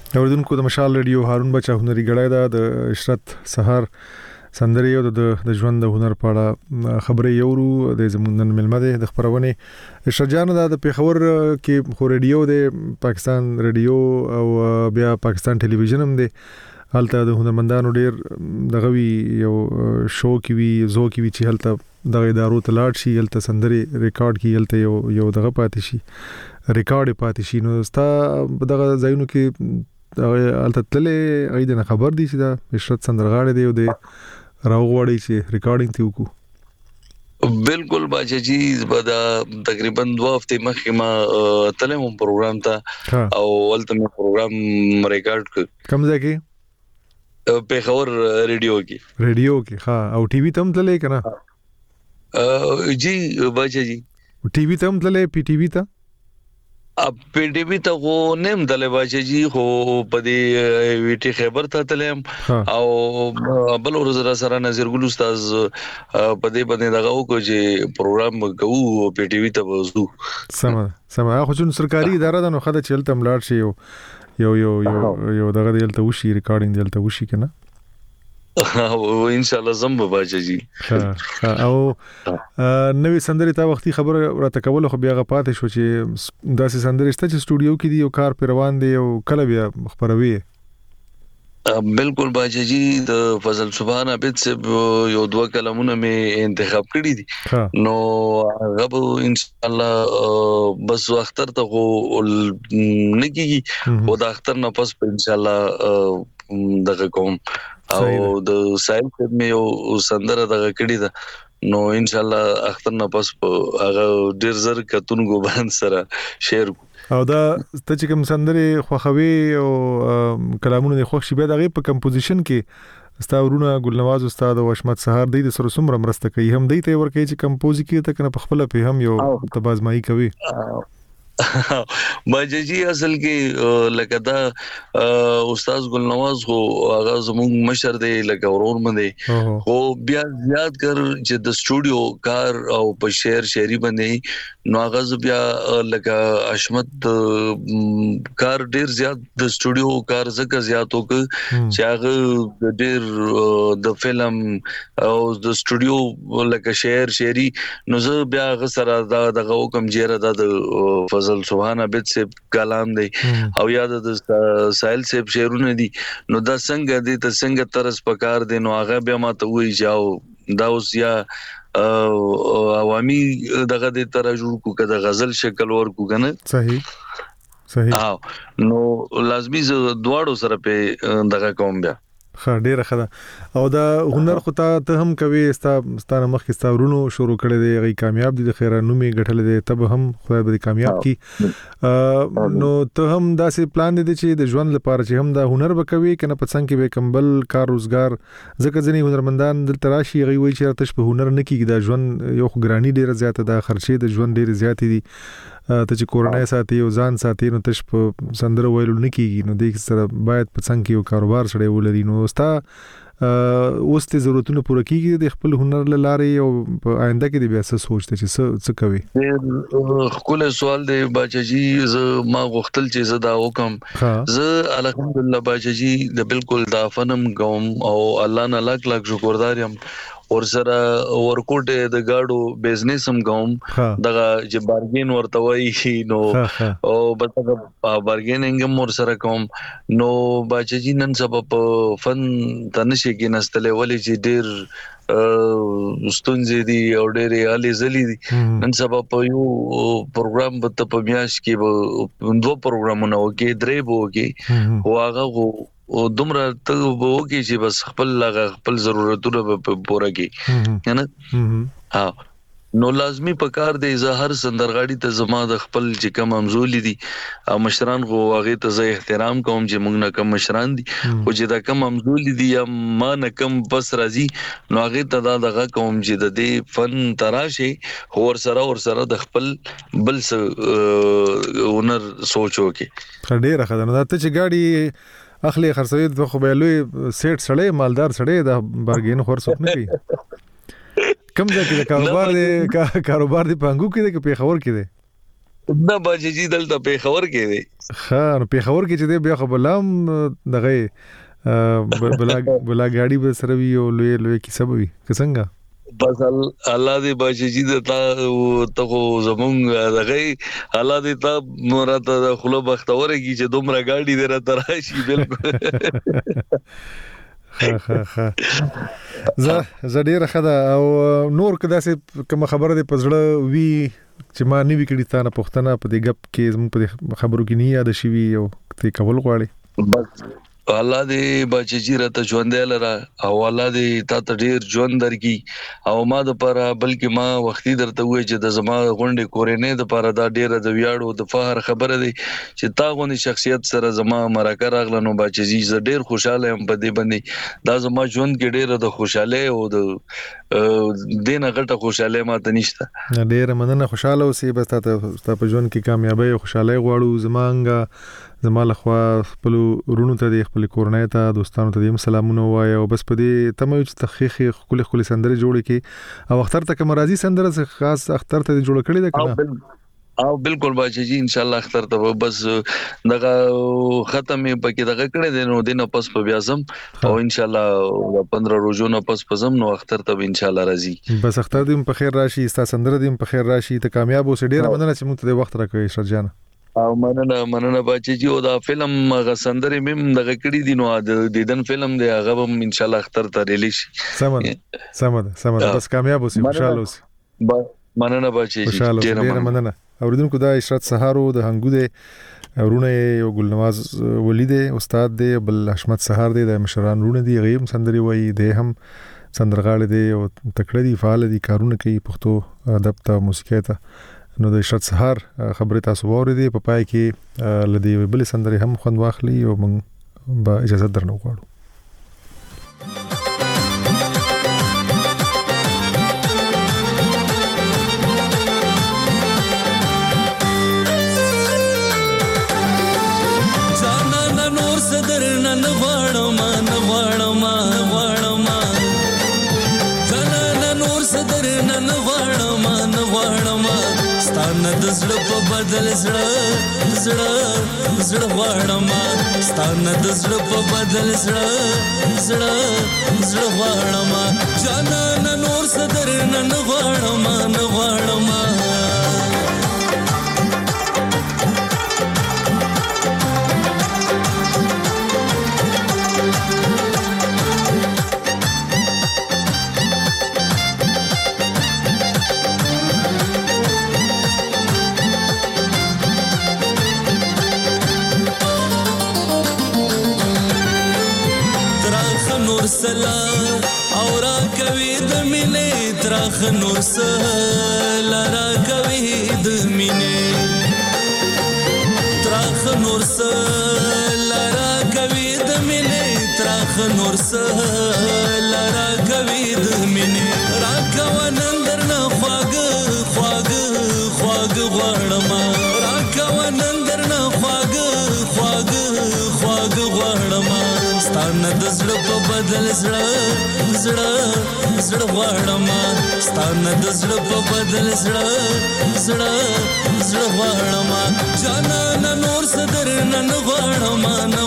اوردونکو د مشال رادیو هارون بچا هنري غړای دا د عشرت سحر سندري او د ژوند د هنر په اړه خبرې یورو د زمونږ ملمه د خبرونه شجان د پیښور کې خو رادیو د پاکستان رادیو او بیا پاکستان ټلویزیون هم دی هلته د هنرمندانو ډیر دغه یو شو کې وی زو کې وی چې هلته د ادارو ته لاړ شي هلته سندري ریکارډ کې هلته یو دغه پاتې شي ریکارډ پاتې شي نو ستا دغه ځایونو کې هلته تللې اېدنه خبر دي چې دا عشرت سندرغاړي دی او د راوغړی چې ریکارډینګ تی وکړو بالکل باچا جی بدا تقریبا 2 هفته مخکې ما تلم پروګرام ته او ولته مې پروګرام ریکارډ کوم ځای کې پیښور ریډیو کې ها او ټي وي تم تللې کنه جی باچا جی ټي وي تم تللې پی ټي وي ته پی ټي وي ته خو نیم دلې باچا جی خو په دې وی ټي خیبر ته تلم او بل ورځ سره نظر ګل استاد په دې باندې دغه وکړو چې پروګرام کوو پی ټي وي ته وځو سم خو چې سرکاري اداره ده نو خدای چلته ملاړ شي یو دغه دلته وشي ریکارډینګ دلته وشي کنه او ان شاء الله زم باچا جی او نوې سندري تا وختي خبر راته کول خو بیا غپاتې شو چې داسې سندري شته چې سټوډیو کې دی او کار پر روان دی او کله بیا خبروي بالکل باچا جی د فضل سبحان عبد سے یو 2 کلمونه می انتخاب کړی دي نو غب ان شاء الله بس اختر ته نکیږي او د اختر نه پس ان شاء الله دغه کوم او د سایل په مې او سندره دغه کړی ده نو ان شاء الله اختر نه پس هغه ډیر زر کتون کو باندې سره شیر او دا ته چې کوم سندري خوخوي او کلامونه خوښ شي به دغه په کمپوزیشن کې استاورونه ګلنواز استاد او اشمت سحر د سره سمره مرسته کوي هم د ته ور کوي چې کمپوز کوي ته کنه په خپل په هم یو تبازمایي کوي باجی جی اصل کې لکه دا استاد ګلنواز خو هغه زموږ مشر دی لکه ورور مده خو بیا زیات کر چې د سټوډیو کار او په شعري باندې نو هغه بیا لکه اشمت کار ډیر زیات د سټوډیو کار زکه زیات وک چې هغه ډیر د فلم او د سټوډیو لکه شعري نو زه بیا هغه سره دغه حکم جیره د فضل سبحان عبد سے کلام دی او یاد د سائل سے شعرونه دي نو دا څنګه دي ته څنګه طرز پکار دي نو هغه بیا ما ته وی جاو دا اوس یا عوامي دغه د ترجمه کو کده غزل شکل ور کو کنه صحیح نو لازمي ز دواړو سره په دغه کوم بیا ډیره ښه او دا هنر خو ته هم کوي ستاره مخ کې ستورونو شروع کړي دی غي کامیاب دي د خیره نومي غټل دي تب هم خدای به کامیاب کی نو ته هم داسې پلان دي چې د ژوند لپاره چې هم دا هنر وکوي کنه په څنګه کې به کمبل کار روزګار ځکه ځنی هنرمندان دلته راشي غي وای چې تاسو په هنر نه کیږي دا ژوند یو ګرانی ډیره زیاته ده خرچې د ژوند ډیره زیاتې دي ته چې کورنۍ ساتي او ځان ساتي نو تاسو په سندره ویلو نه کیږي نو د سره باید په څنګه یو کاروبار سره ولري نو ستا اوس ته ضرورتونه پوره کیږي د خپل هنر لاره او په آینده کې د بیا څه سوچته چې څه کوي خپل سوال دی باچا جی ما غوښتل چې زه دا وکم زه الحمدلله باچا جی د بالکل دا فنم کوم او الله نه لاک شکردار یم اور سره ورکوټه د گاډو بزنس هم کوم دغه چې بارګین ورته وایي نو او بس بارګیننګ هم ور سره کوم نو باچا جی نن سبب فن تنشي کې نستلې ولې چې ډیر ستونزې دي او ډېرې علي زلي دي نن سبب یو پروګرام به په میاش کې 2 پروګرامونه وکي 3 به وکي واغه او دومره ته وګورئ چې بس خپل ضرورتونه په پوره کې نه نو لازمی پکار دی زهر سندرغاړي ته زما د خپل چې کم امزولي دي او مشران غو هغه ته زه احترام کوم چې موږ نه کم مشران دي او چې دا کم امزولي دي یا ما نه کم بس راځي نو هغه ته دغه کوم چې د دې فن تراشه ور سره د خپل بل څه هنر سوچو کې ډیره خدانه دا ته چې ګاډي اخلي خرڅوي د خو به لوی سیټ سړی مالدار سړی د بارګین خور څوک نه کوي کم ځکه د کاروبار دی پنګو کې د په خبر کې دی دا باجی جی دلته په خبر کې دی ها نو په خبر کې چې دی بیا خو بلام دغه بلا ګاډي به سره وی او لوی کی سبب وي څنګه بس الله دې باجی جی ته خو زمونږ دغه الله دې ته مرته خلو بختوره کی چې دومره ګاډي دې را تراشي بالکل زه ډیره خدا او نور کدا سي کوم خبره دې پزړه وی چې ما نیوي کړی تا نه پښتنه په دې غپ کې زموږ په خبرو کې نه یاد شي او ته کول غواړي بس الله دې بچی جی راته ژوند لره او الله دې تا ډیر ژوند درکې او ما د پر بلکې ما وختي درته وې چې د زما غونډې کورنۍ د پر دا ډیره د ویاړو د فخر خبره دی چې تا غونډي شخصیت سره زما مرکه راغله نو بچی جی زه ډیر خوشاله یم په دې باندې دا زما ژوند کې ډیره د خوشاله او د دینه غټه خوشاله ماته نشته ډیره مننه خوشاله اوسې بس ته په ژوند کې کامیابی او خوشاله غواړو زمانګه زماله خو خپل ورونو ته د خپل کورنۍ ته دوستانو ته د سلامونه وایي او بس په دې تمه چې تخخیخ خپل سندره جوړ کړي او اختر ته کوم راځي سندره خاص اختر ته جوړ کړي ده کنه او بالکل باجی جی ان شاء الله اختر ته بس دغه ختم پکې دغه کړي دي نو دینه پس په بیازم او ان شاء الله 15 روزو نه پس پزم نو اختر ته ان شاء الله راځي بس اختر دې په خیر راشي ستا سندره دې په خیر راشي ته کامیاب اوسې ډیره مننه چې موږ ته وخت راکړې شرجان او مننه باچی جی او دا فلم غسندري مم دغه کړي دي نو د دیدن فلم دی هغه هم ان شاء الله اختر ته ریلیز سمد بس کامیاب اوسې خوشاله اوسې مننه باچی جی ډیره مننه اوریدونکو دا اشرت سهارو د هنګو دی ورونه یو ګلنواز ولید استاد دی بل حشمت سهار دی د مشران ورونه دی غیم سندري وای دی هم سندرغاړي دی او تکړه دی فعال دی کارونه کوي پښتو ادب ته موسیقي ته نو د اشرت سهار خبره تاسو ووري په پای کې لدی بل سندري هم خوند واخلي او موږ به اجازه درنو غواړو ځان نور صدر نن غواړم ځان نور صدر نن غواړم ستانه د زړه په بدل زړه غواړم ستانه د زړه په بدل زړه غواړم جانا نور صدر نن غواړم سلا اور کوي د مینې ترخ نور سلا را کوي د مینې ترخ نور سلا را کوي د مینې ترخ نور سلا را کوي د مینې را کوونن درنه خواږ غواړم را کوونن درنه خواږ غواړم ستانه د زړه په بدل زړه غواړم ستانه د زړه په بدل زړه غواړم جانا نور صدر نن غواړم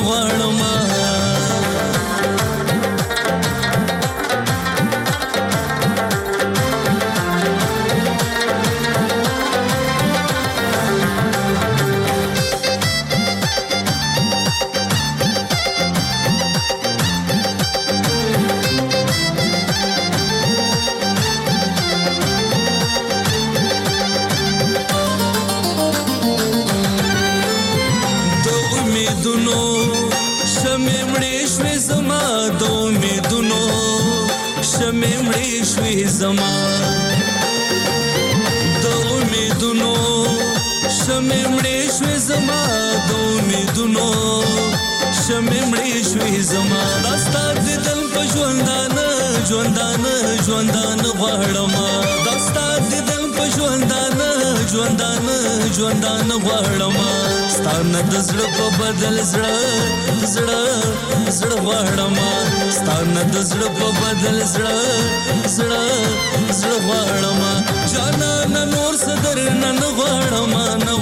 زما د امیدونو شمع مړې شوې زما د امیدونو شمع مړې شوې زما داستا د دل په ژوندانه غواړم داستا د دل په ژوندانه ژوندان غواړم ستانه د زړه په بدل زړه غواړم ستانه د زړه په بدل زړه غواړم جانا نور صدر نن غواړم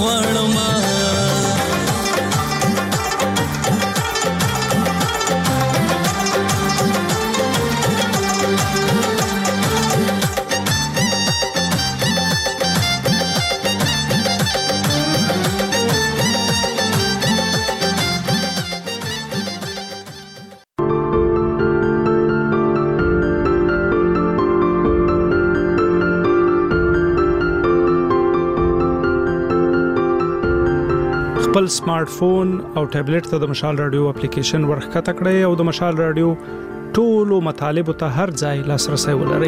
خپل سمارټ فون او ټابلیټ ته د مشال رادیو اپلیکیشن ورخکته کړئ او د مشال رادیو ټولو مطالبه ته هر ځای لاسرسي ولرئ.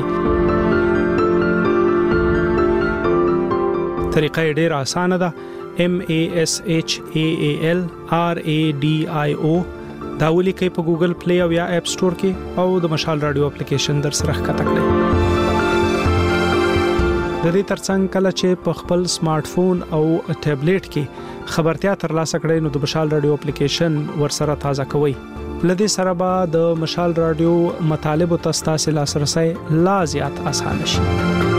طریقه ډیره اسانه ده. MASHALRADIO دا ولیکئ په ګوګل پلی او یا اپ سٹور کې او د مشال رادیو اپلیکیشن در سره ښکته کړئ. د دې ترڅنګ کله چې په خپل سمارټ فون او ټابلیټ کې خبرتیا ترلاسه کړئ نو د مشال رادیو اپلیکیشن ورسره تازه کوئ. لدې سره به د مشال رادیو مطالب او تاسو لاسرسي لا زیات اسانه شي.